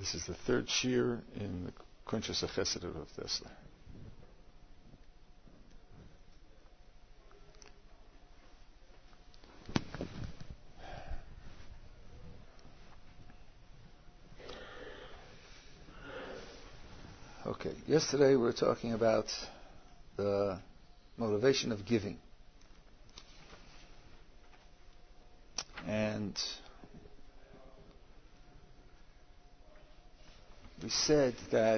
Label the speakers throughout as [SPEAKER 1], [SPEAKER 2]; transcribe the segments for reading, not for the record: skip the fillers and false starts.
[SPEAKER 1] This is the third shir in the Kuntres HaChesed of Rav Dessler. Okay, yesterday we were talking about the motivation of giving. And we said that,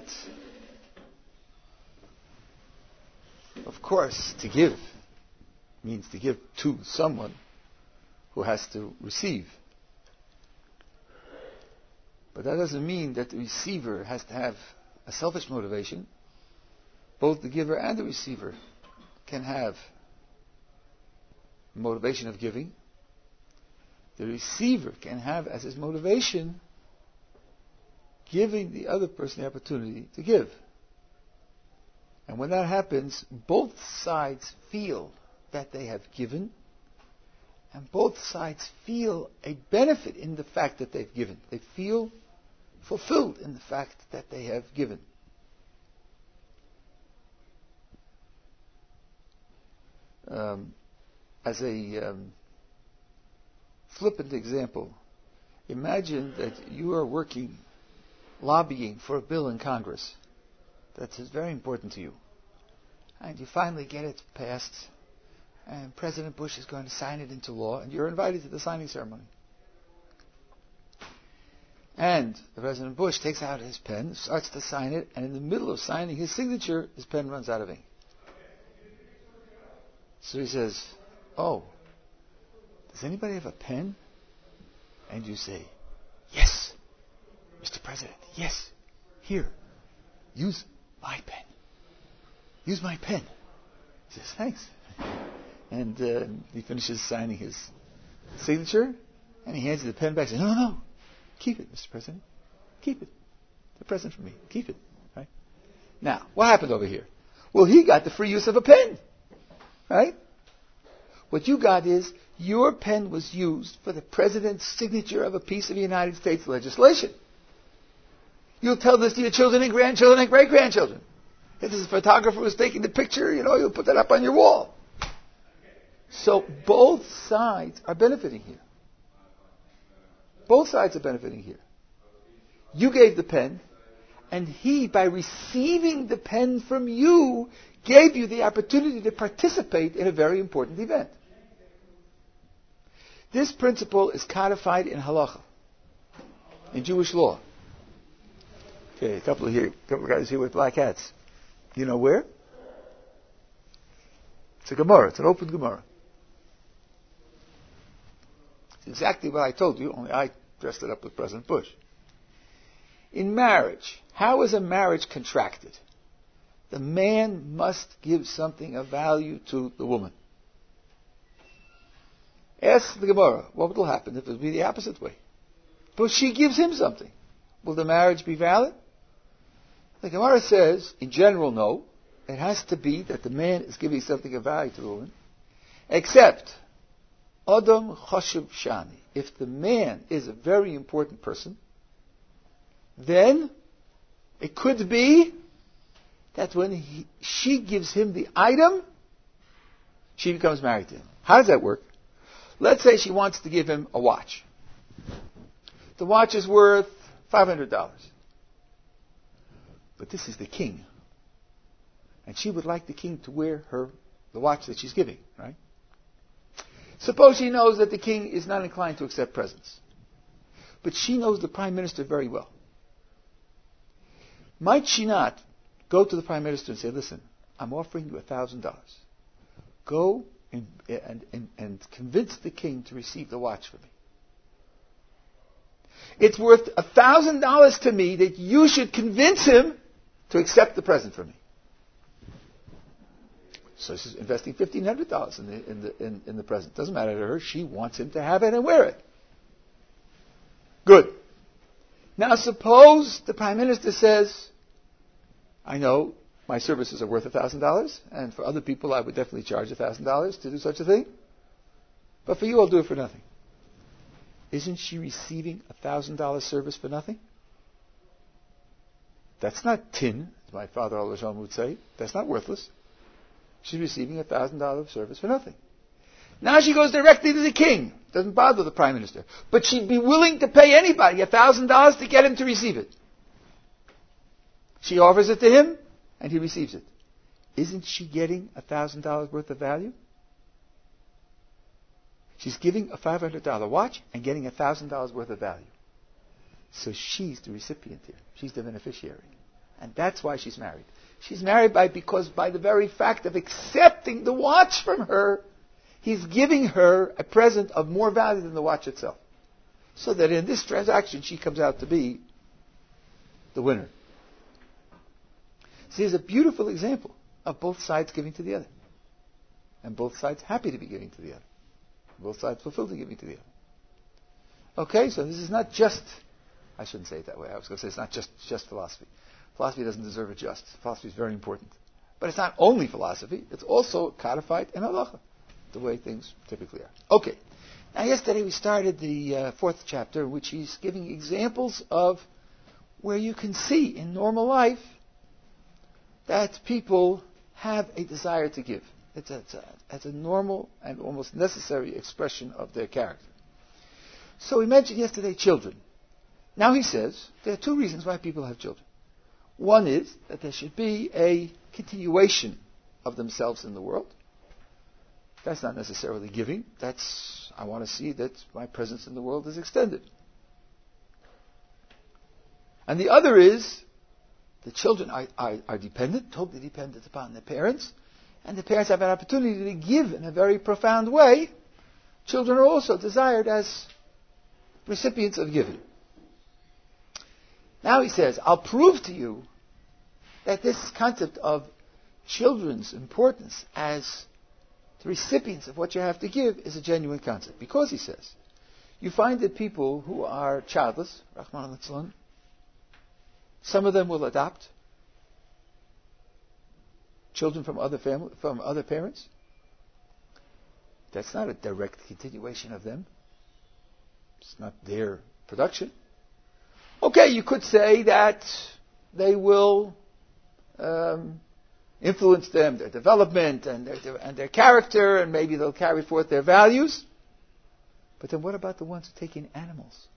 [SPEAKER 1] of course, to give means to give to someone who has to receive. But that doesn't mean that the receiver has to have a selfish motivation. Both the giver and the receiver can have motivation of giving. The receiver can have as his motivation giving the other person the opportunity to give. And when that happens, both sides feel that they have given, and both sides feel a benefit in the fact that they've given. They feel fulfilled in the fact that they have given. As a flippant example, imagine that you are lobbying for a bill in Congress that is very important to you, and you finally get it passed, and President Bush is going to sign it into law, and you're invited to the signing ceremony. And President Bush takes out his pen, starts to sign it, and in the middle of signing his signature, his pen runs out of ink. So he says, "Oh, does anybody have a pen?" And you say, "Yes, Mr. President, yes. Here, use my pen. Use my pen." He says, "Thanks." And he finishes signing his signature, and he hands you the pen back and says, No, keep it, Mr. President. Keep it. It's a present from me. Keep it. Right? Now, what happened over here? Well, he got the free use of a pen. Right? What you got is your pen was used for the President's signature of a piece of United States legislation. You'll tell this to your children and grandchildren and great-grandchildren. If this is a photographer who's taking the picture, you'll put that up on your wall. So both sides are benefiting here. Both sides are benefiting here. You gave the pen, and he, by receiving the pen from you, gave you the opportunity to participate in a very important event. This principle is codified in halacha, in Jewish law. Okay, a couple of guys here with black hats. You know where? It's a Gemara. It's an open Gemara. It's exactly what I told you, only I dressed it up with President Bush. In marriage, how is a marriage contracted? The man must give something of value to the woman. Ask the Gemara, what will happen if it would be the opposite way? But she gives him something. Will the marriage be valid? The Gemara says, in general, no. It has to be that the man is giving something of value to the woman. Except, Adam Chashuv Shani. If the man is a very important person, then it could be that when she gives him the item, she becomes married to him. How does that work? Let's say she wants to give him a watch. The watch is worth $500. But this is the king. And she would like the king to wear the watch that she's giving, right? Suppose she knows that the king is not inclined to accept presents. But she knows the prime minister very well. Might she not go to the prime minister and say, listen, I'm offering you $1,000. Go and convince the king to receive the watch from me. It's worth $1,000 to me that you should convince him to accept the present from me. So she's investing $1,500 in the present. Doesn't matter to her. She wants him to have it and wear it. Good. Now suppose the prime minister says, I know my services are worth $1,000, and for other people I would definitely charge $1,000 to do such a thing. But for you, I'll do it for nothing. Isn't she receiving $1,000 service for nothing? That's not tin, as my father Al would say. That's not worthless. She's receiving $1,000 of service for nothing. Now she goes directly to the king. Doesn't bother the prime minister. But she'd be willing to pay anybody $1,000 to get him to receive it. She offers it to him, and he receives it. Isn't she getting $1,000 worth of value? She's giving a $500 watch and getting $1,000 worth of value. So she's the recipient here. She's the beneficiary. And that's why she's married. She's married because by the very fact of accepting the watch from her, he's giving her a present of more value than the watch itself. So that in this transaction, she comes out to be the winner. See, here's a beautiful example of both sides giving to the other. And both sides happy to be giving to the other. Both sides fulfilled in giving to the other. Okay, so this is not just, I shouldn't say it that way. I was going to say it's not just philosophy. Philosophy doesn't deserve a just. Philosophy is very important. But it's not only philosophy, it's also codified in halacha, the way things typically are. Okay, now yesterday we started the fourth chapter, in which he's giving examples of where you can see in normal life that people have a desire to give. It's a normal and almost necessary expression of their character. So we mentioned yesterday children. Now he says there are two reasons why people have children. One is that there should be a continuation of themselves in the world. That's not necessarily giving. That's, I want to see that my presence in the world is extended. And the other is, the children are dependent, totally dependent upon their parents, and the parents have an opportunity to give in a very profound way. Children are also desired as recipients of giving. Now he says, I'll prove to you that this concept of children's importance as the recipients of what you have to give is a genuine concept. Because, he says, you find that people who are childless, Rahman al-Islam, some of them will adopt children from other parents. That's not a direct continuation of them. It's not their production. Okay, you could say that they will influence them, their development and their character, and maybe they'll carry forth their values. But then what about the ones who take in animals?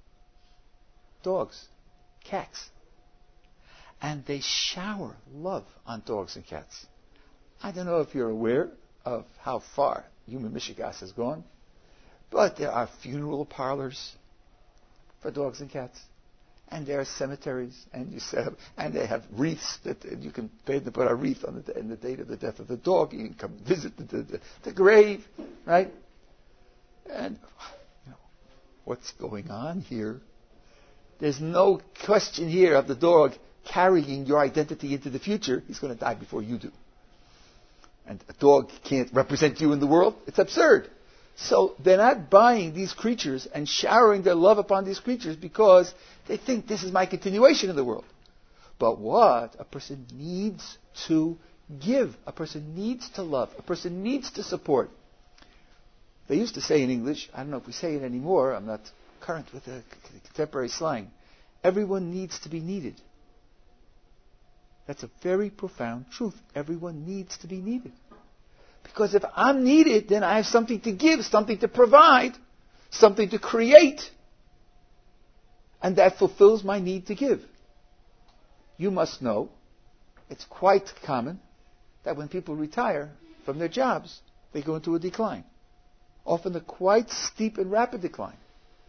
[SPEAKER 1] Dogs, cats. And they shower love on dogs and cats. I don't know if you're aware of how far human mishigas has gone, but there are funeral parlors for dogs and cats. And there are cemeteries, and you set up, and they have wreaths that you can pay to put a wreath on the date of the death of the dog. You can come visit the grave, right? And what's going on here? There's no question here of the dog carrying your identity into the future. He's going to die before you do. And a dog can't represent you in the world. It's absurd. So they're not buying these creatures and showering their love upon these creatures because they think this is my continuation in the world. But what? A person needs to give. A person needs to love. A person needs to support. They used to say in English, I don't know if we say it anymore, I'm not current with the contemporary slang, everyone needs to be needed. That's a very profound truth. Everyone needs to be needed. Because if I'm needed, then I have something to give, something to provide, something to create. And that fulfills my need to give. You must know, it's quite common that when people retire from their jobs, they go into a decline. Often a quite steep and rapid decline.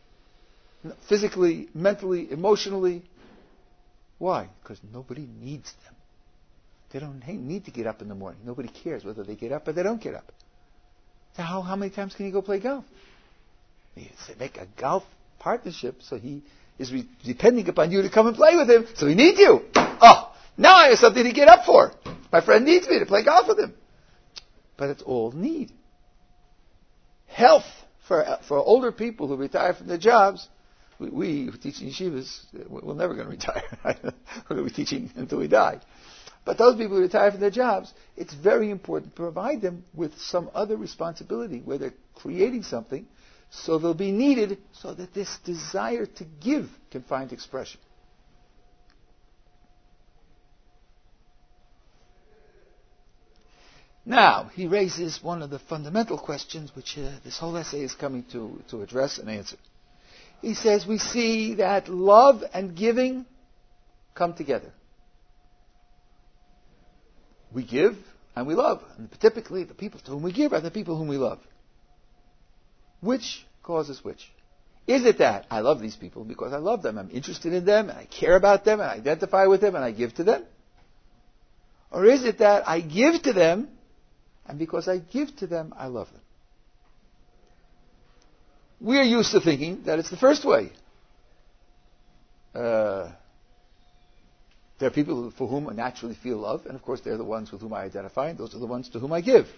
[SPEAKER 1] Physically, mentally, emotionally. Why? Because nobody needs them. They don't need to get up in the morning. Nobody cares whether they get up or they don't get up. So how many times can you go play golf? You make a golf partnership, so he is depending upon you to come and play with him, so he needs you. Oh, now I have something to get up for. My friend needs me to play golf with him. But it's all need. Health for older people who retire from their jobs. We who teach in yeshivas, we're never going to retire. We're going to be teaching until we die. But those people who retire from their jobs, it's very important to provide them with some other responsibility where they're creating something, so they'll be needed so that this desire to give can find expression. Now, he raises one of the fundamental questions which this whole essay is coming to address and answer. He says, we see that love and giving come together. We give and we love. And typically, the people to whom we give are the people whom we love. Which causes which? Is it that I love these people because I love them, I'm interested in them, and I care about them, and I identify with them, and I give to them? Or is it that I give to them, and because I give to them, I love them? We're used to thinking that it's the first way. There are people for whom I naturally feel love, and of course they're the ones with whom I identify, and those are the ones to whom I give.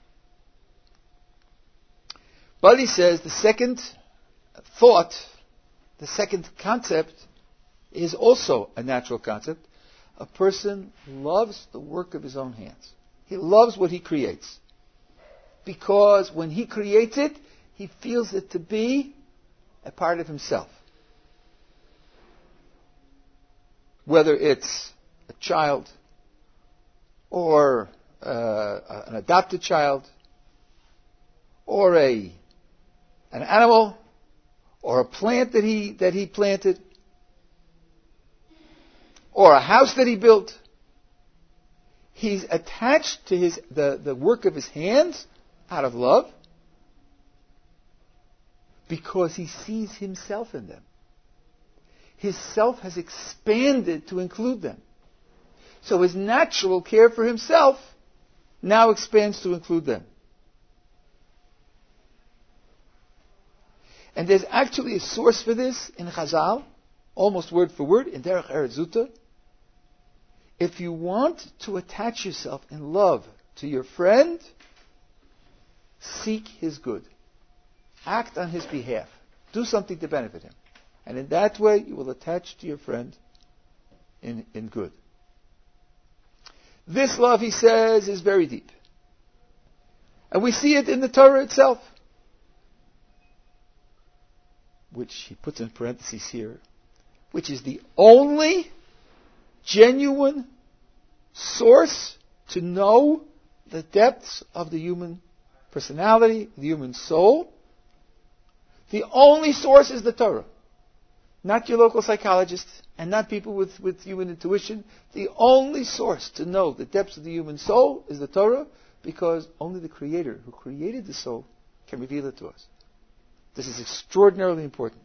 [SPEAKER 1] But he says the second thought, the second concept, is also a natural concept. A person loves the work of his own hands. He loves what he creates. Because when he creates it, he feels it to be a part of himself. Whether it's a child, or an adopted child, or an animal, or a plant that he planted, or a house that he built, he's attached to the work of his hands out of love because he sees himself in them. His self has expanded to include them. So his natural care for himself now expands to include them. And there's actually a source for this in Chazal, almost word for word, in Derech Eretz Zuta. If you want to attach yourself in love to your friend, seek his good. Act on his behalf. Do something to benefit him. And in that way, you will attach to your friend in good. This love, he says, is very deep. And we see it in the Torah itself, which he puts in parentheses here, which is the only genuine source to know the depths of the human personality, the human soul. The only source is the Torah. Not your local psychologist, and not people with human intuition. The only source to know the depths of the human soul is the Torah, because only the Creator who created the soul can reveal it to us. This is extraordinarily important.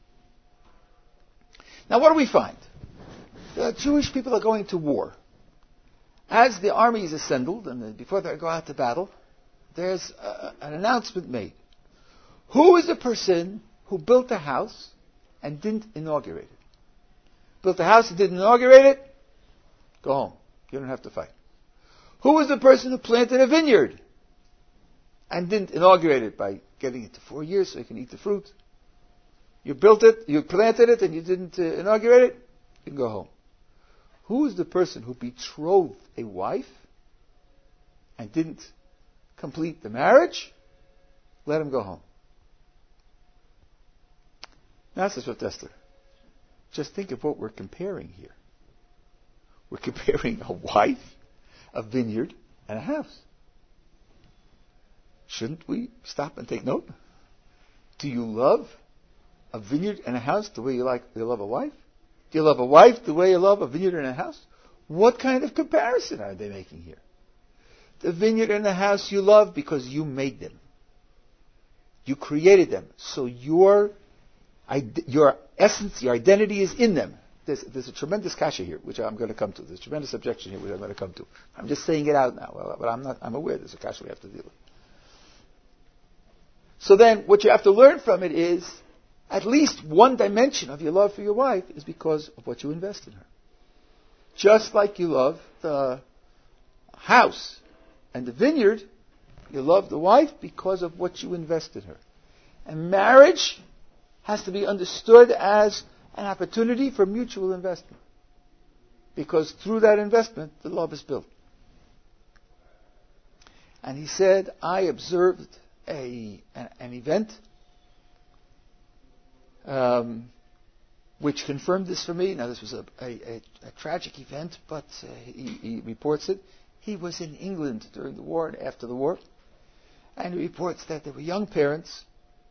[SPEAKER 1] Now what do we find? The Jewish people are going to war. As the army is assembled, and before they go out to battle, there's an announcement made. Who is the person who built a house and didn't inaugurate it? Built a house and didn't inaugurate it? Go home. You don't have to fight. Who is the person who planted a vineyard and didn't inaugurate it by getting it to 4 years so you can eat the fruit? You built it, you planted it, and you didn't inaugurate it? You can go home. Who is the person who betrothed a wife and didn't complete the marriage? Let him go home. Now, says Rav Dessler, just think of what we're comparing here. We're comparing a wife, a vineyard, and a house. Shouldn't we stop and take note? Do you love a vineyard and a house the way you love a wife? Do you love a wife the way you love a vineyard and a house? What kind of comparison are they making here? The vineyard and the house you love because you made them. You created them. So your essence, your identity is in them. There's a tremendous kasha here, which I'm going to come to. There's a tremendous objection here, which I'm going to come to. I'm just saying it out now, but I'm aware there's a kasha we have to deal with. So then, what you have to learn from it is, at least one dimension of your love for your wife is because of what you invest in her. Just like you love the house and the vineyard, you love the wife because of what you invest in her. And marriage has to be understood as an opportunity for mutual investment. Because through that investment, the love is built. And he said, I observed an event which confirmed this for me. Now, this was a tragic event, but he reports it He was in England during the war and after the war. And he reports that there were young parents,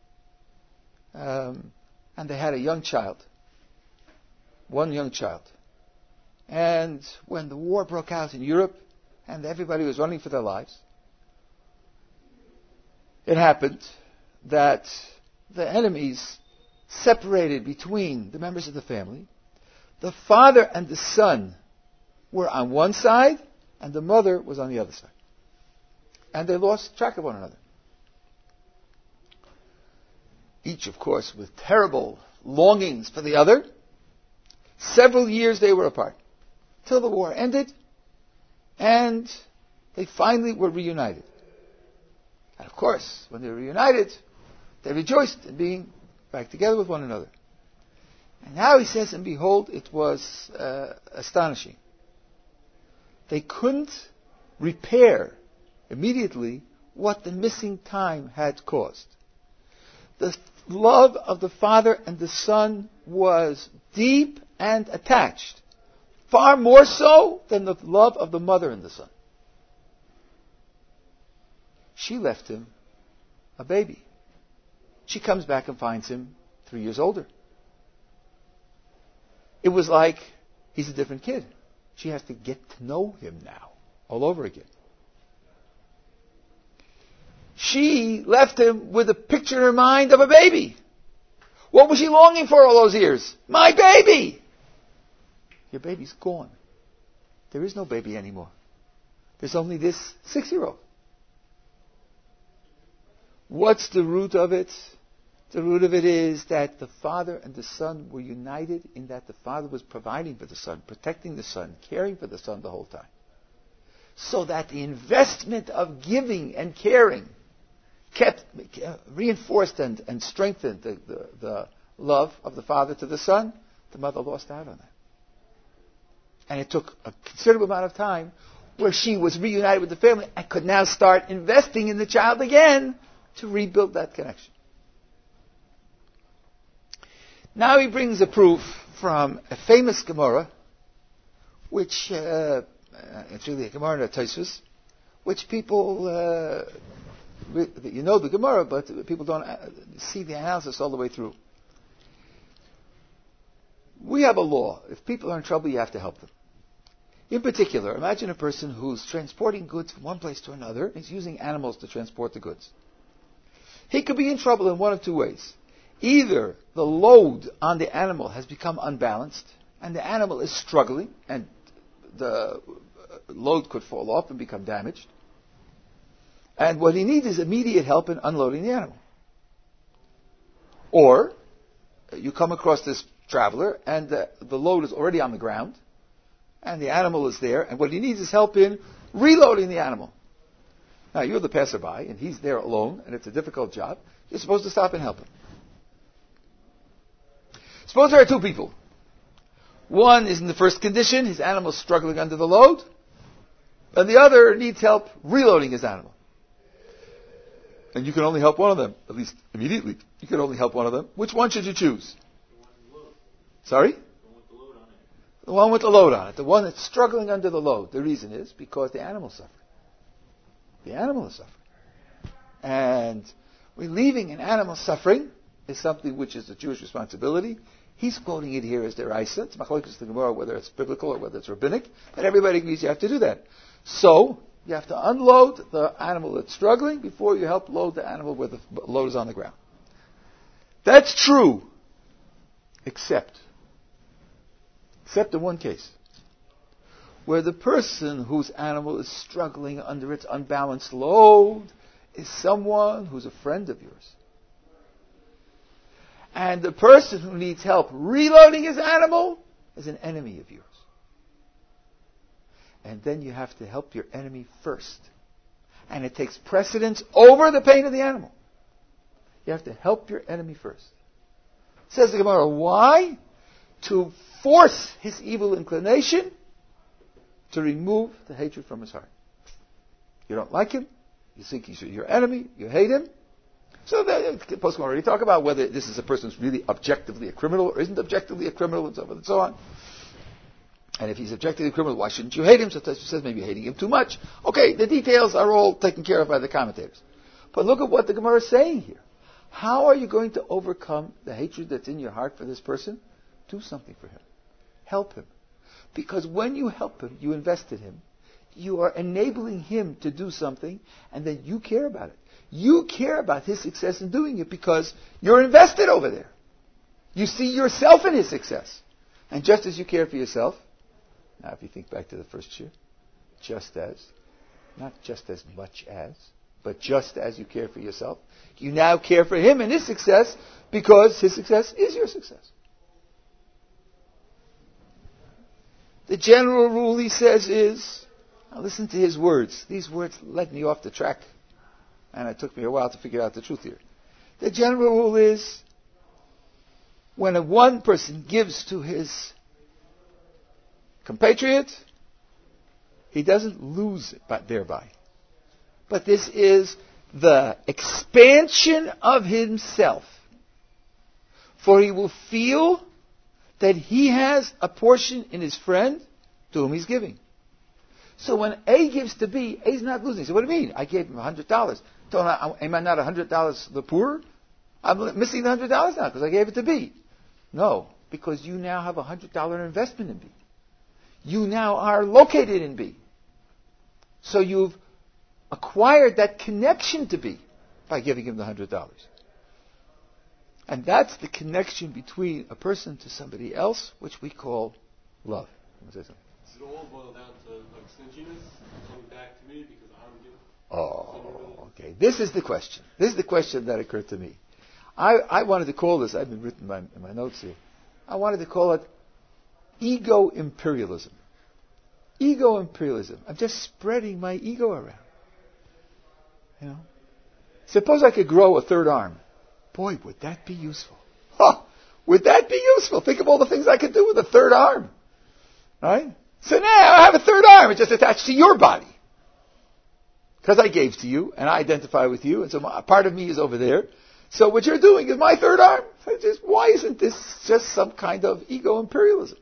[SPEAKER 1] and they had a young child. One young child. And when the war broke out in Europe, and everybody was running for their lives, it happened that the enemies separated between the members of the family. The father and the son were on one side, and the mother was on the other side. And they lost track of one another. Each, of course, with terrible longings for the other. Several years they were apart, till the war ended, and they finally were reunited. And of course, when they were reunited, they rejoiced in being back together with one another. And now he says, and behold, it was astonishing. They couldn't repair immediately what the missing time had caused. The love of the father and the son was deep and attached, far more so than the love of the mother and the son. She left him a baby. She comes back and finds him 3 years older. It was like he's a different kid. She has to get to know him now, all over again. She left him with a picture in her mind of a baby. What was she longing for all those years? My baby! Your baby's gone. There is no baby anymore. There's only this 6-year-old. What's the root of it? The root of it is that the father and the son were united in that the father was providing for the son, protecting the son, caring for the son the whole time. So that the investment of giving and caring kept reinforced and strengthened the love of the father to the son. The mother lost out on that. And it took a considerable amount of time where she was reunited with the family and could now start investing in the child again to rebuild that connection. Now he brings a proof from a famous Gemara, which, it's really a Gemara in Tosfos, which people, you know the Gemara, but people don't see the analysis all the way through. We have a law. If people are in trouble, you have to help them. In particular, imagine a person who's transporting goods from one place to another. He's using animals to transport the goods. He could be in trouble in one of two ways. Either the load on the animal has become unbalanced, and the animal is struggling, and the load could fall off and become damaged. And what he needs is immediate help in unloading the animal. Or, you come across this traveler, and the load is already on the ground, and the animal is there, and what he needs is help in reloading the animal. Now, you're the passerby, and he's there alone, and it's a difficult job. You're supposed to stop and help him. Suppose there are two people. One is in the first condition, his animal is struggling under the load, and the other needs help reloading his animal. And you can only help one of them, at least immediately. You can only help one of them. Which one should you choose? Sorry? The one with the load on it. The one that's struggling under the load. The reason is because the animal is suffering. The animal is suffering. And relieving an animal suffering is something which is a Jewish responsibility. He's quoting it here as deraisa. It's machlokes the Gemara, whether it's biblical or whether it's rabbinic. But everybody agrees you have to do that. So, you have to unload the animal that's struggling before you help load the animal where the load is on the ground. That's true. Except in one case. Where the person whose animal is struggling under its unbalanced load is someone who's a friend of yours. And the person who needs help reloading his animal is an enemy of yours. And then you have to help your enemy first. And it takes precedence over the pain of the animal. You have to help your enemy first. Says the Gemara, why? To force his evil inclination to remove the hatred from his heart. You don't like him. You think he's your enemy. You hate him. So the Poskim already talk about whether this is a person who's really objectively a criminal or isn't objectively a criminal and so on and so on. And if he's objectively criminal, why shouldn't you hate him? So Tosfos says maybe you're hating him too much. Okay, the details are all taken care of by the commentators. But look at what the Gemara is saying here. How are you going to overcome the hatred that's in your heart for this person? Do something for him. Help him. Because when you help him, you invest in him. You are enabling him to do something, and then you care about it. You care about his success in doing it because you're invested over there. You see yourself in his success. And just as you care for yourself, now if you think back to the first year, just as, not just as much as, but just as you care for yourself, you now care for him and his success because his success is your success. The general rule, he says, is, now listen to his words. These words led me off the track, and it took me a while to figure out the truth here. The general rule is, when one person gives to his compatriot, he doesn't lose thereby. But this is the expansion of himself. For he will feel that he has a portion in his friend to whom he's giving. So when A gives to B, A's not losing. So what do you mean? I gave him $100. Am I not $100 the poorer? I'm missing the $100 now because I gave it to B. No, because you now have a $100 investment in B. You now are located in B. So you've acquired that connection to B by giving him the $100. And that's the connection between a person to somebody else, which we call love.
[SPEAKER 2] Does it all boil down to like stinginess coming back to me because I'm giving?
[SPEAKER 1] Oh, okay. This is the question. This is the question that occurred to me. I wanted to call this, I've been written in my notes here, I wanted to call it ego imperialism. Ego imperialism. I'm just spreading my ego around. You know? Suppose I could grow a third arm. Boy, would that be useful. Huh, would that be useful? Think of all the things I could do with a third arm. Right? So now I have a third arm. It's just attached to your body. Because I gave to you, and I identify with you, and so a part of me is over there. So what you're doing is my third arm. Why isn't this just some kind of ego imperialism?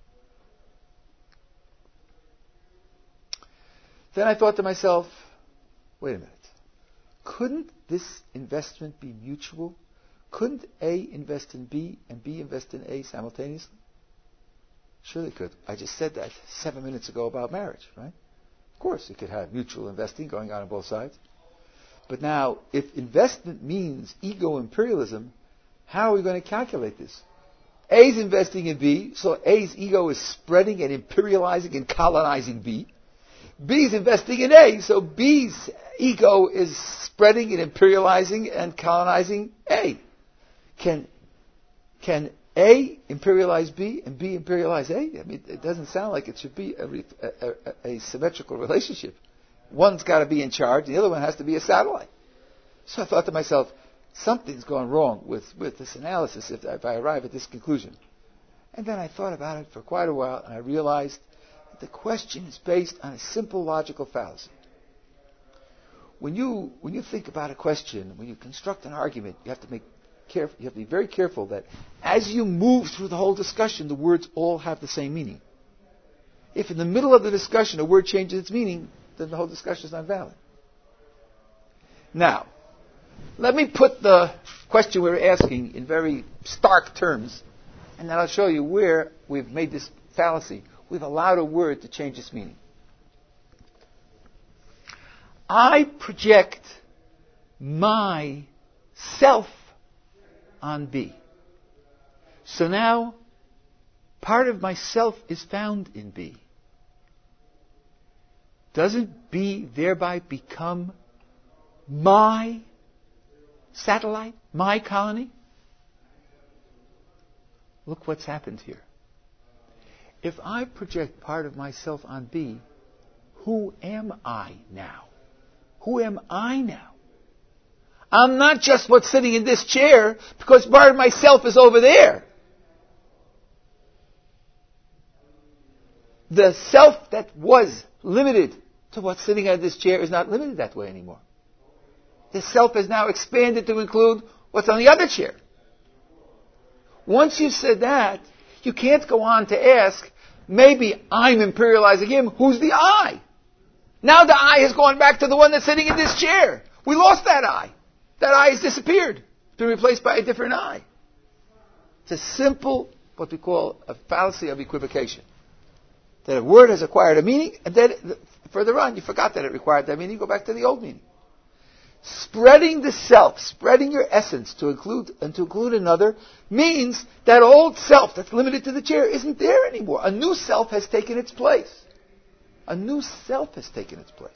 [SPEAKER 1] Then I thought to myself, wait a minute. Couldn't this investment be mutual? Couldn't A invest in B and B invest in A simultaneously? Sure they could. I just said that 7 minutes ago about marriage, right? Of course, you could have mutual investing going on both sides. But now, if investment means ego imperialism, how are we going to calculate this? A's investing in B, so A's ego is spreading and imperializing and colonizing B. B's investing in A, so B's ego is spreading and imperializing and colonizing A. Can A imperialize B and B imperialize A? I mean, it doesn't sound like it should be a symmetrical relationship. One's got to be in charge, and the other one has to be a satellite. So I thought to myself, something's gone wrong with this analysis if I arrive at this conclusion. And then I thought about it for quite a while, and I realized that the question is based on a simple logical fallacy. When you think about a question, when you construct an argument, you have to be very careful that as you move through the whole discussion, the words all have the same meaning. If in the middle of the discussion a word changes its meaning, then the whole discussion is not valid. Now, let me put the question we're asking in very stark terms, and then I'll show you where we've made this fallacy. We've allowed a word to change its meaning. I project my self on B. So now, part of myself is found in B. Doesn't B thereby become my satellite, my colony? Look what's happened here. If I project part of myself on B, who am I now? Who am I now? I'm not just what's sitting in this chair, because part of myself is over there. The self that was limited to what's sitting on this chair is not limited that way anymore. The self is now expanded to include what's on the other chair. Once you've said that, you can't go on to ask, maybe I'm imperializing him. Who's the I? Now the I has gone back to the one that's sitting in this chair. We lost that I. That I has disappeared. It's been replaced by a different I. It's a simple, what we call a fallacy of equivocation. That a word has acquired a meaning, and then further on you forgot that it required that meaning, go back to the old meaning. Spreading the self, spreading your essence to include another, means that old self that's limited to the chair isn't there anymore. A new self has taken its place. A new self has taken its place.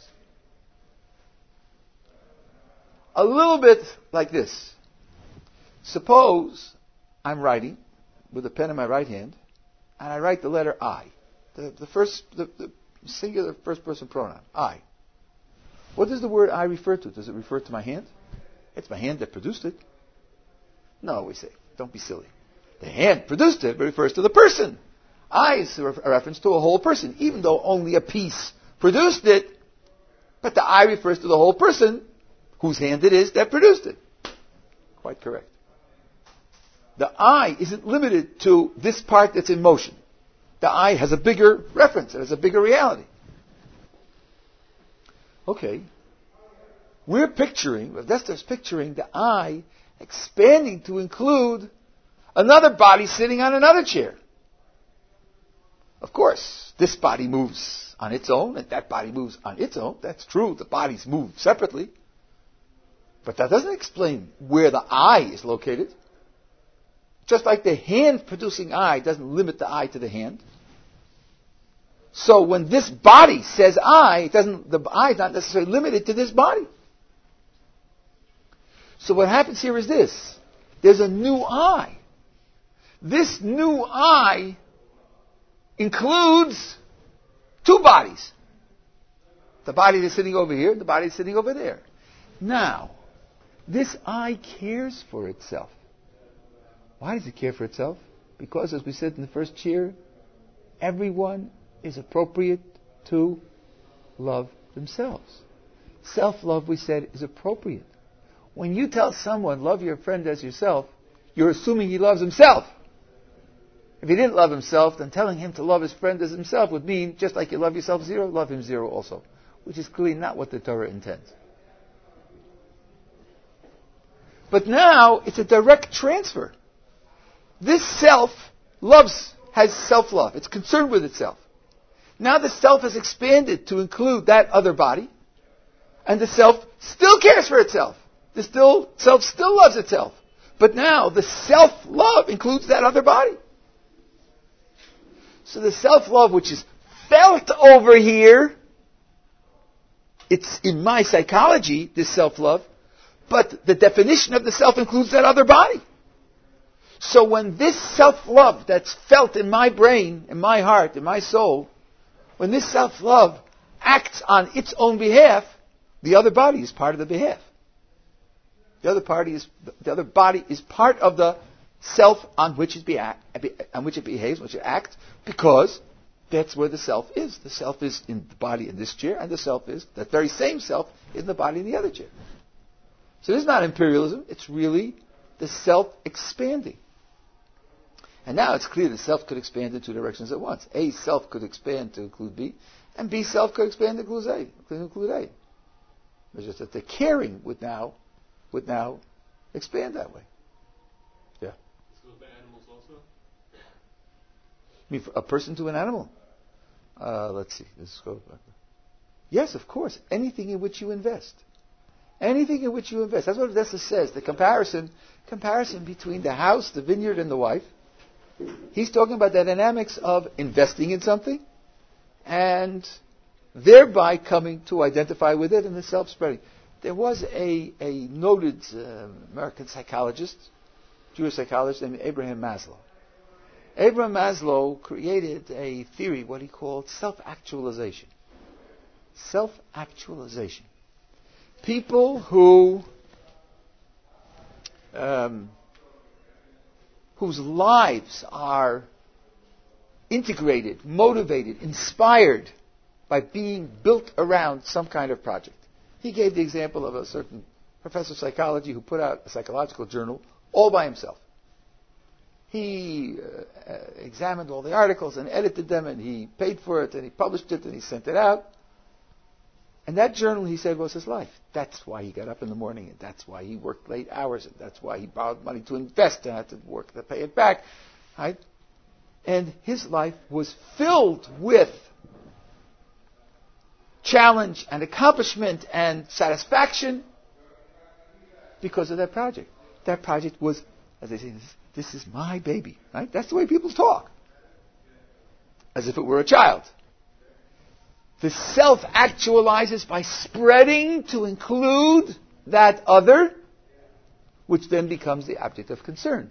[SPEAKER 1] A little bit like this. Suppose I'm writing with a pen in my right hand, and I write the letter I. The singular first person pronoun, I. What does the word I refer to? Does it refer to my hand? It's my hand that produced it. No, we say, don't be silly. The hand produced it, but it refers to the person. I is a reference to a whole person, even though only a piece produced it, but the I refers to the whole person whose hand it is that produced it. Quite correct. The I isn't limited to this part that's in motion. The I has a bigger reference, it has a bigger reality. Okay. We're picturing, Vestar's picturing the I expanding to include another body sitting on another chair. Of course, this body moves on its own, and that body moves on its own. That's true, the bodies move separately. But that doesn't explain where the I is located. Just like the hand producing I doesn't limit the I to the hand. So when this body says I, the I is not necessarily limited to this body. So what happens here is this. There's a new I. This new I includes two bodies. The body that's sitting over here, the body that's sitting over there. Now, this I cares for itself. Why does it care for itself? Because, as we said in the first cheer, everyone is appropriate to love themselves. Self-love, we said, is appropriate. When you tell someone, love your friend as yourself, you're assuming he loves himself. If he didn't love himself, then telling him to love his friend as himself would mean, just like you love yourself zero, love him zero also. Which is clearly not what the Torah intends. But now, it's a direct transfer. This self has self-love. It's concerned with itself. Now the self has expanded to include that other body, and the self still cares for itself. The self still loves itself. But now the self-love includes that other body. So the self-love, which is felt over here, it's in my psychology, this self-love, but the definition of the self includes that other body. So when this self-love that's felt in my brain, in my heart, in my soul, when this self-love acts on its own behalf, the other body is part of the behalf. The other body is part of the self on which it behaves, which it acts, because that's where the self is. The self is in the body in this chair, and the self is, that very same self, in the body in the other chair. So this is not imperialism, it's really the self expanding. And now it's clear the self could expand in two directions at once. A self could expand to include B, and B self could expand to include A. It's just that the caring would now expand that way. Yeah.
[SPEAKER 2] This goes to animals also?
[SPEAKER 1] You mean a person to an animal? Let's see. Let's go back. Yes, of course. Anything in which you invest. Anything in which you invest. That's what Odessa says. The comparison between the house, the vineyard, and the wife. He's talking about the dynamics of investing in something and thereby coming to identify with it and the self-spreading. There was a noted American psychologist, Jewish psychologist named Abraham Maslow. Abraham Maslow created a theory, what he called self-actualization. Self-actualization. People whose lives are integrated, motivated, inspired by being built around some kind of project. He gave the example of a certain professor of psychology who put out a psychological journal all by himself. he examined all the articles and edited them, and he paid for it, and he published it, and he sent it out. And that journal, he said, was his life. That's why he got up in the morning, and that's why he worked late hours, and that's why he borrowed money to invest and had to work to pay it back. Right? And his life was filled with challenge and accomplishment and satisfaction because of that project. That project was, as they say, this is my baby. Right? That's the way people talk. As if it were a child. The self actualizes by spreading to include that other, which then becomes the object of concern.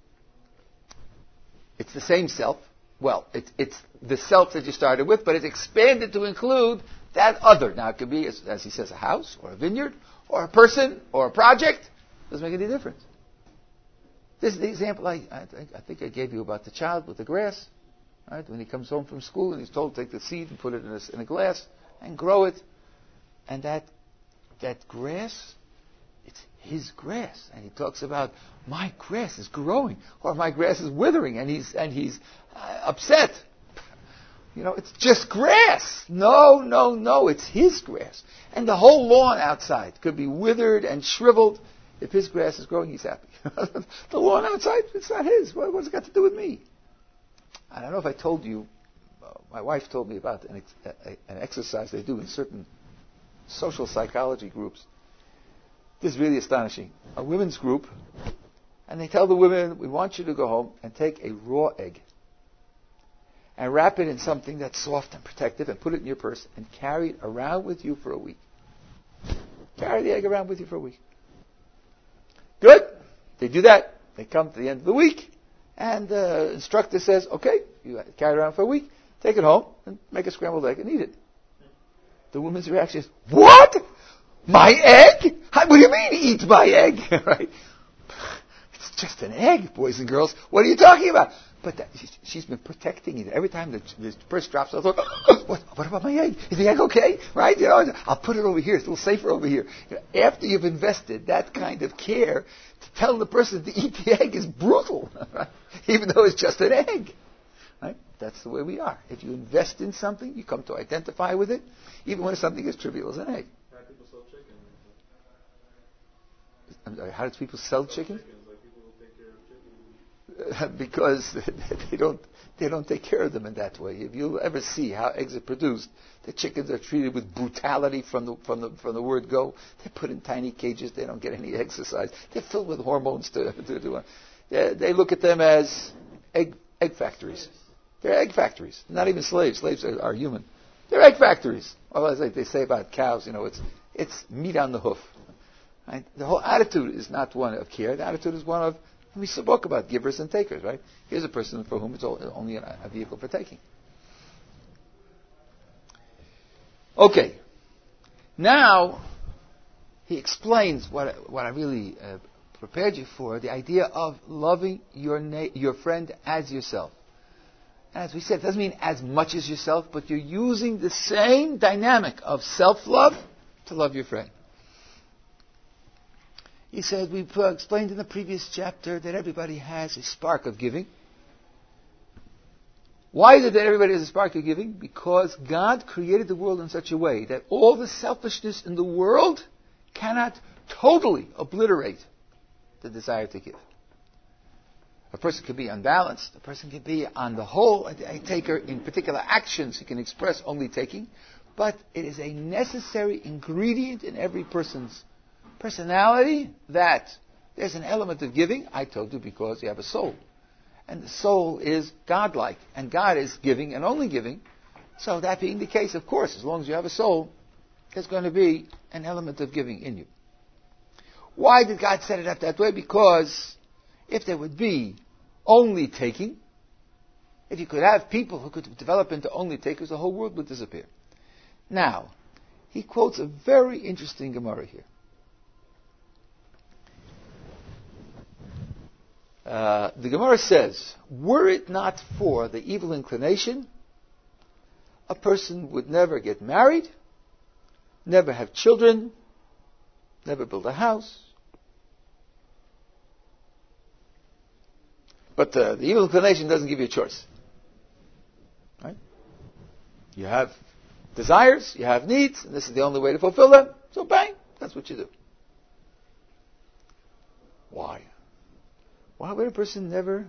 [SPEAKER 1] It's the same self. Well, it's the self that you started with, but it's expanded to include that other. Now, it could be, as he says, a house, or a vineyard, or a person, or a project. Doesn't make any difference. This is the example I think I gave you about the child with the grass. Right? When he comes home from school and he's told to take the seed and put it in a glass and grow it. And that grass, it's his grass. And he talks about, my grass is growing, or my grass is withering, and he's upset. It's just grass. No, it's his grass. And the whole lawn outside could be withered and shriveled. If his grass is growing, he's happy. The lawn outside, it's not his. What's it got to do with me? I don't know if I told you, my wife told me about an exercise they do in certain social psychology groups. This is really astonishing. A women's group, and they tell the women, we want you to go home and take a raw egg and wrap it in something that's soft and protective and put it in your purse and carry it around with you for a week. Carry the egg around with you for a week. Good. They do that. They come to the end of the week. And the instructor says, okay, you carry it around for a week, take it home, and make a scrambled egg and eat it. The woman's reaction is, what? My egg? What do you mean eat my egg? Right? It's just an egg, boys and girls. What are you talking about? But she's been protecting it. Every time the first drops out, what about my egg? Is the egg okay? Right? I'll put it over here. It's a little safer over here. After you've invested that kind of care, to tell the person to eat the egg is brutal. Right? Even though it's just an egg. Right? That's the way we are. If you invest in something, you come to identify with it, even when it's something as trivial as an egg.
[SPEAKER 2] How do people sell chicken?
[SPEAKER 1] I'm sorry, how do people sell chicken?
[SPEAKER 2] Like people will take care of chickens.
[SPEAKER 1] Because they don't take care of them in that way. If you ever see how eggs are produced, the chickens are treated with brutality from the word go. They're put in tiny cages. They don't get any exercise. They're filled with hormones to do. They look at them as egg factories. They're egg factories. Not even slaves. Slaves are human. They're egg factories. Well, as they say about cows, it's meat on the hoof. Right? The whole attitude is not one of care. The attitude is one of, we spoke about givers and takers, right? Here's a person for whom it's only a vehicle for taking. Okay. Now, he explains what I really prepared you for, the idea of loving your friend as yourself. And as we said, it doesn't mean as much as yourself, but you're using the same dynamic of self-love to love your friend. He said, we explained in the previous chapter that everybody has a spark of giving. Why is it that everybody has a spark of giving? Because God created the world in such a way that all the selfishness in the world cannot totally obliterate the desire to give. A person can be unbalanced. A person can be, on the whole, a taker in particular actions. He can express only taking. But it is a necessary ingredient in every person's personality that there's an element of giving. I told you because you have a soul. And the soul is godlike. And God is giving and only giving. So that being the case, of course, as long as you have a soul, there's going to be an element of giving in you. Why did God set it up that way? Because if there would be only taking, if you could have people who could develop into only takers, the whole world would disappear. Now, he quotes a very interesting Gemara here. The Gemara says, were it not for the evil inclination, a person would never get married, never have children, never build a house. But the evil inclination doesn't give you a choice. Right? You have desires, you have needs, and this is the only way to fulfill them. So bang, that's what you do. Why? Why would a person never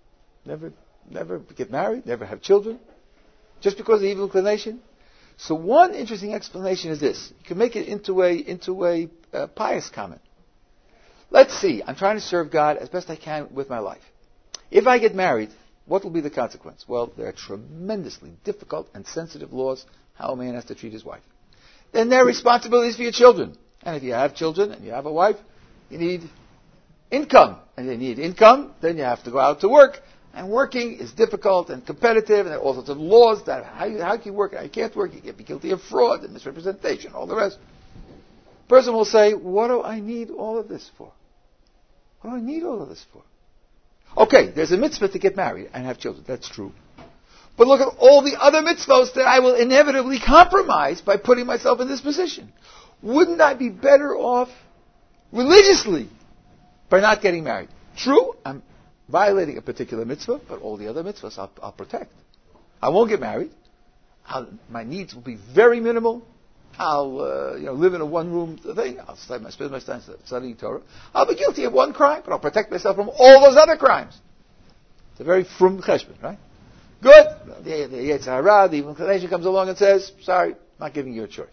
[SPEAKER 1] get married, never have children? Just because of the evil inclination? So one interesting explanation is this. You can make it into a pious comment. Let's see, I'm trying to serve God as best I can with my life. If I get married, what will be the consequence? Well, there are tremendously difficult and sensitive laws how a man has to treat his wife. Then there are responsibilities for your children. And if you have children and you have a wife, you need income. And you need income, then you have to go out to work. And working is difficult and competitive, and there are all sorts of laws that how can you work and how you can't work. You can be guilty of fraud and misrepresentation, all the rest. A person will say, what do I need all of this for? What do I need all of this for? Okay, there's a mitzvah to get married and have children. That's true. But look at all the other mitzvahs that I will inevitably compromise by putting myself in this position. Wouldn't I be better off religiously by not getting married? True, I'm violating a particular mitzvah, but all the other mitzvahs I'll protect. I won't get married. My needs will be very minimal. I'll live in a one-room thing. I'll spend my time studying Torah. I'll be guilty of one crime, but I'll protect myself from all those other crimes. It's a very frum cheshbon, right? Good. The Yetzer Hara, the evil inclination comes along and says, sorry, not giving you a choice.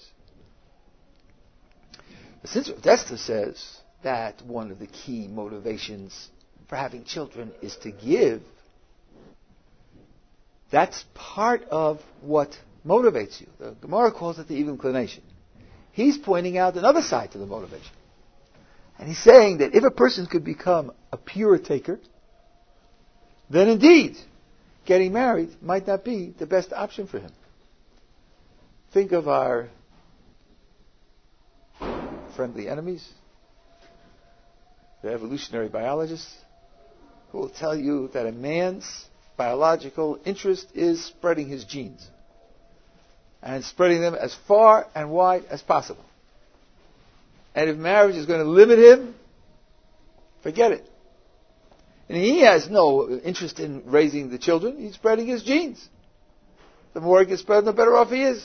[SPEAKER 1] But since Rav Dessler says that one of the key motivations for having children is to give, that's part of what motivates you. The Gemara calls it the evil inclination. He's pointing out another side to the motivation. And he's saying that if a person could become a pure taker, then indeed, getting married might not be the best option for him. Think of our friendly enemies, the evolutionary biologists, who will tell you that a man's biological interest is spreading his genes and spreading them as far and wide as possible. And if marriage is going to limit him, forget it. And he has no interest in raising the children. He's spreading his genes. The more it gets spread, the better off he is.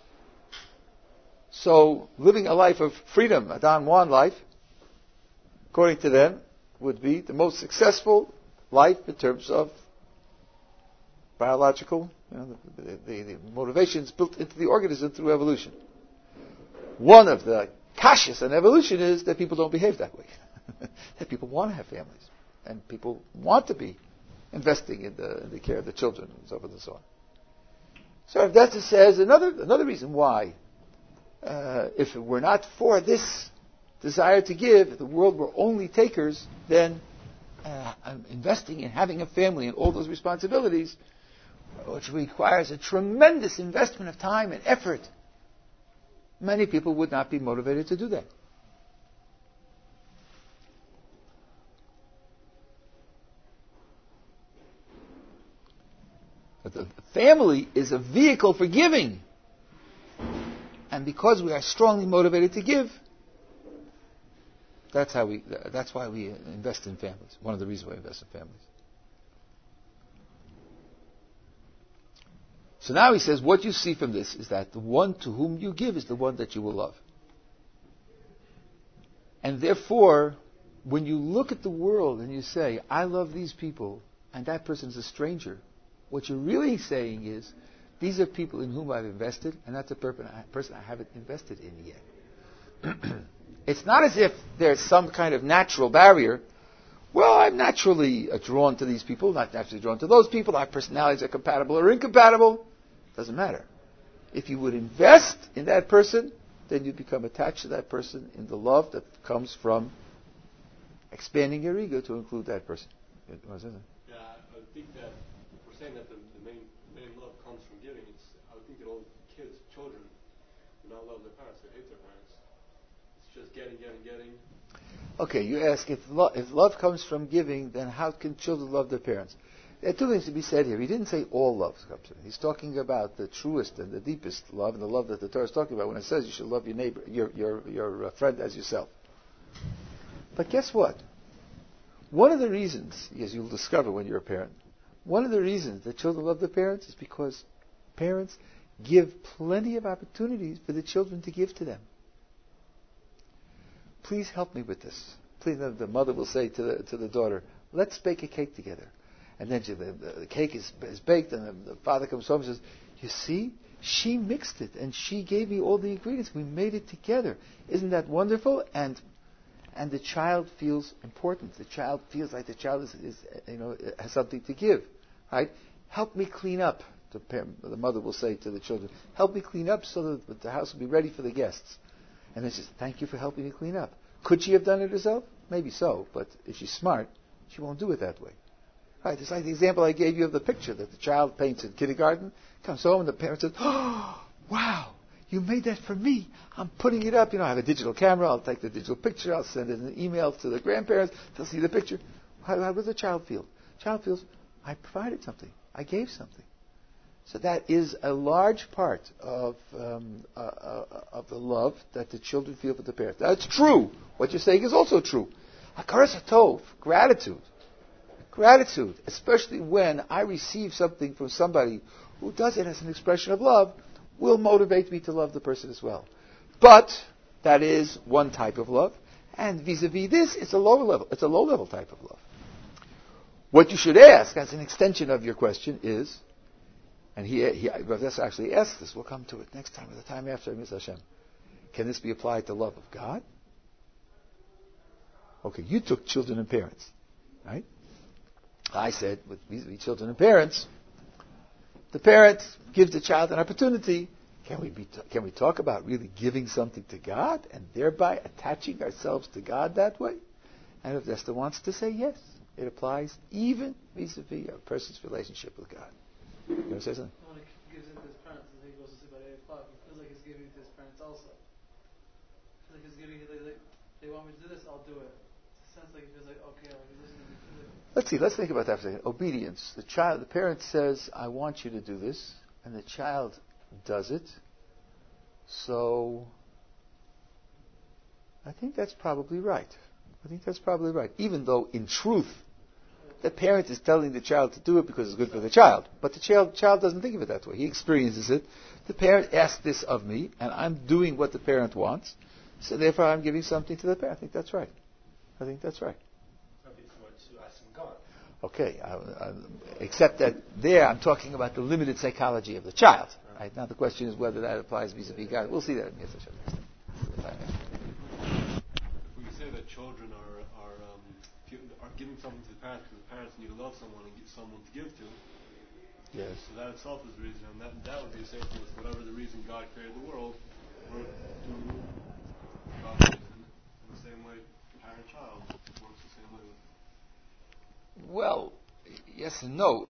[SPEAKER 1] So living a life of freedom, a Don Juan life, according to them, would be the most successful life in terms of biological, the motivations built into the organism through evolution. One of the kashas in evolution is that people don't behave that way. That people want to have families. And people want to be investing in the care of the children and so forth and so on. So Rav Dessler says another reason why, if it were not for this desire to give, if the world were only takers, then investing in having a family and all those responsibilities, which requires a tremendous investment of time and effort, many people would not be motivated to do that. But the family is a vehicle for giving. And because we are strongly motivated to give, that's why we invest in families. One of the reasons why we invest in families. So now he says, what you see from this is that the one to whom you give is the one that you will love. And therefore, when you look at the world and you say, I love these people, and that person is a stranger, what you're really saying is, these are people in whom I've invested, and that's a person I haven't invested in yet. It's not as if there's some kind of natural barrier. Well, I'm naturally drawn to these people, not naturally drawn to those people. Our personalities are compatible or incompatible. Doesn't matter. If you would invest in that person, then you become attached to that person in the love that comes from expanding your ego to include that person.
[SPEAKER 2] Yeah, I think that we're saying that the main love comes from giving. I would think that all kids, children, do not love their parents. They hate their parents. It's just getting.
[SPEAKER 1] Okay, you ask, if love comes from giving, then how can children love their parents? There are two things to be said here. He didn't say all love comes from it. He's talking about the truest and the deepest love, and the love that the Torah is talking about when it says you should love your neighbor, your friend as yourself. But guess what? One of the reasons, as you'll discover when you're a parent, one of the reasons that children love their parents is because parents give plenty of opportunities for the children to give to them. Please help me with this. Please, the mother will say to the daughter, let's bake a cake together. And then the cake is baked, and the father comes home and says, you see, she mixed it, and she gave me all the ingredients. We made it together. Isn't that wonderful? And the child feels important. The child feels like the child is has something to give. Right? Help me clean up. The mother will say to the children, help me clean up so that the house will be ready for the guests. And then she says, thank you for helping me clean up. Could she have done it herself? Maybe so, but if she's smart, she won't do it that way. Right? It's like the example I gave you of the picture that the child paints in kindergarten, comes home and the parent says, oh, wow, you made that for me. I'm putting it up. I have a digital camera. I'll take the digital picture. I'll send it an email to the grandparents. They'll see the picture. How does the child feel? The child feels, I provided something. I gave something. So that is a large part of the love that the children feel for the parents. That's true. What you're saying is also true. Hakaras hatov, gratitude. Gratitude, especially when I receive something from somebody who does it as an expression of love, will motivate me to love the person as well. But that is one type of love, and vis-a-vis this, it's a lower level. It's a low-level type of love. What you should ask, as an extension of your question, is, and Rav Dessler actually asks this. We'll come to it next time, or the time after, Ms. Hashem. Can this be applied to love of God? Okay, you took children and parents, right? I said, with children and parents, the parent gives the child an opportunity. Can we talk about really giving something to God and thereby attaching ourselves to God that way? And if Esther wants to say yes, it applies even vis-a-vis a person's relationship with God. You want to say something?
[SPEAKER 3] When he gives it to his parents and he goes to sleep at 8 o'clock, he feels like he's giving it to his parents also. He feels like he's giving it, they want me to do this, I'll do it. It's a sense like he feels like, okay, he's listening to me.
[SPEAKER 1] Let's think about that for a second. Obedience. The parent says, I want you to do this, and the child does it. So, I think that's probably right. Even though, in truth, the parent is telling the child to do it because it's good for the child. But the child doesn't think of it that way. He experiences it. The parent asked this of me, and I'm doing what the parent wants. So therefore I'm giving something to the parent. I think that's right. Okay, except that there I'm talking about the limited psychology of the child. Right? Now the question is whether that applies vis-a-vis God. We'll see that in the next time.
[SPEAKER 2] We can say that children are giving something to the parents because the parents need to love someone and get someone to give to.
[SPEAKER 1] Yes.
[SPEAKER 2] So that itself is the reason, and that would be the same thing as whatever the reason God created the world. We're doing God's reason in the same way parent-child works the same way.
[SPEAKER 1] Well, yes and no.